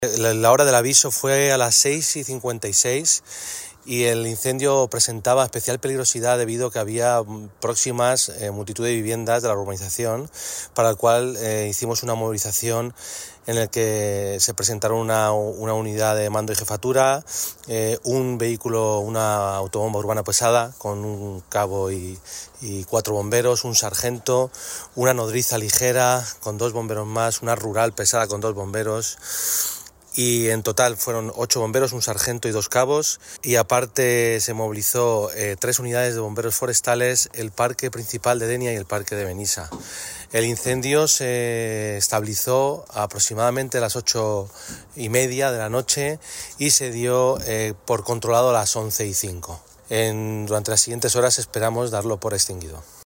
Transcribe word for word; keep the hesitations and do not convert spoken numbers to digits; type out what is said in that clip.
La, la hora del aviso fue a las seis y cincuenta y seis y el incendio presentaba especial peligrosidad debido a que había próximas eh, multitud de viviendas de la urbanización, para el cual eh, hicimos una movilización en el que se presentaron una, una unidad de mando y jefatura, eh, un vehículo, una autobomba urbana pesada con un cabo y, y cuatro bomberos, un sargento, una nodriza ligera con dos bomberos más, una rural pesada con dos bomberos. Y en total fueron ocho bomberos, un sargento y dos cabos, y aparte se movilizó eh, tres unidades de bomberos forestales, el parque principal de Denia y el parque de Benissa. El incendio se estabilizó aproximadamente a las ocho y media de la noche y se dio eh, por controlado a las once y cinco. En, durante las siguientes horas esperamos darlo por extinguido.